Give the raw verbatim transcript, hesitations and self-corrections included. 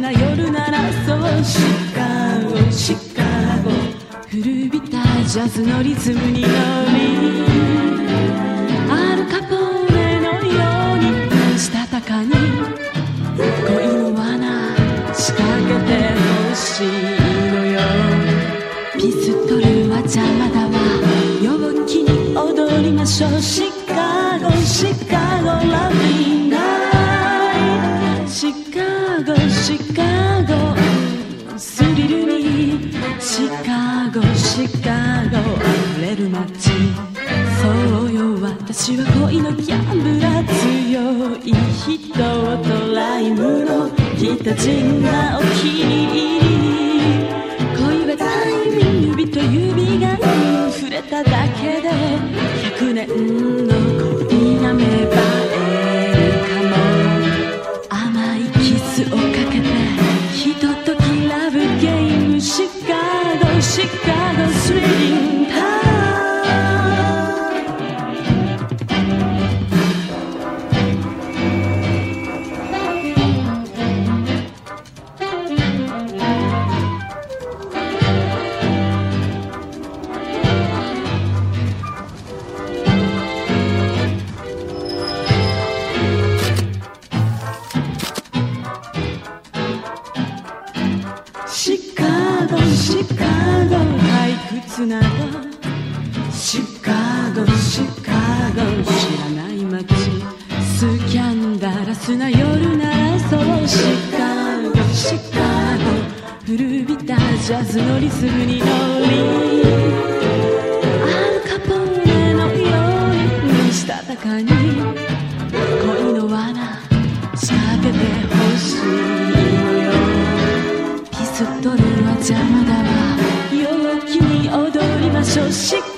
な夜ならそうシカゴシカゴ古びたジャズのリズムに乗りアルカポーネのようにしたたかに恋の罠仕掛けてほしいのよピストルは邪魔だわ陽気に踊りましょうシカゴシカゴラビーナイシカゴシカゴスリルにシカゴシカゴ溢れる街そうよ私は恋のギャンブラー強い人とライムのギタジンがお気に入り恋はタイミング指と指が触れただけで百年の恋が芽生えるかも甘いキスをかけてひとときラブゲームシカゴシカゴスリリングタイムシカゴシカゴ退屈なシカゴシカゴ知らない街スキャンダラスな夜ならそうシカゴシカゴ古びたジャズのリズムに乗りアルカポーネのようにしたたかに恋の罠仕掛けてほしいのよピストルは邪魔だわ陽気に踊りましょう